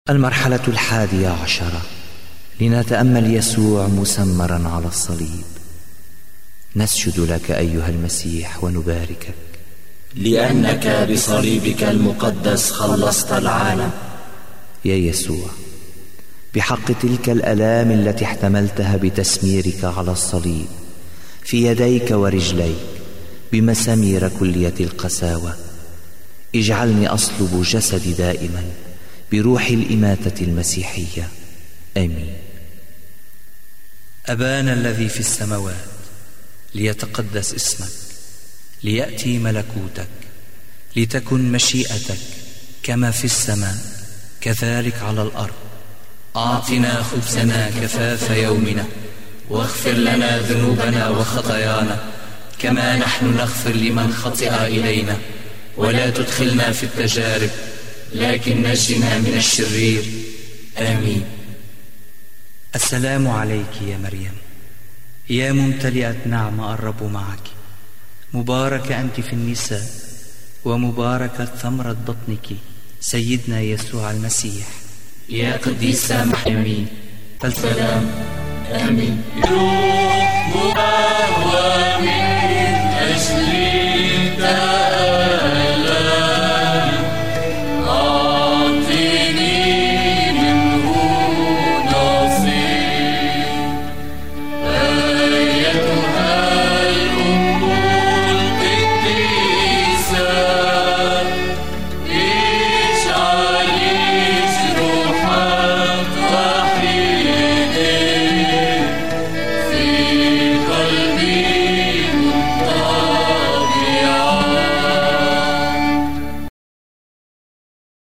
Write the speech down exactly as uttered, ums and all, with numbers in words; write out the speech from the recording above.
المرحلة الحادية عشرة، لنتأمل يسوع مسمرا على الصليب. نسجد لك أيها المسيح ونباركك، لأنك بصليبك المقدس خلصت العالم. يا يسوع، بحق تلك الآلام التي احتملتها بتسميرك على الصليب في يديك ورجليك بمسامير كلية القساوة، اجعلني أصلب جسدي دائما بروح الإماتة المسيحية. آمين. أبانا الذي في السماوات، ليتقدس اسمك، ليأتي ملكوتك، لتكن مشيئتك كما في السماء كذلك على الأرض. أعطنا خبزنا كفاف يومنا، واغفر لنا ذنوبنا وخطايانا كما نحن نغفر لمن خطئ إلينا، ولا تدخلنا في التجارب لكن نجنا من الشرير. آمين. السلام عليك يا مريم، يا ممتلئة نعمة، الرب معك، مباركة أنت في النساء، ومباركة ثمرة بطنك سيدنا يسوع المسيح. يا قديسة مريم، السلام. آمين.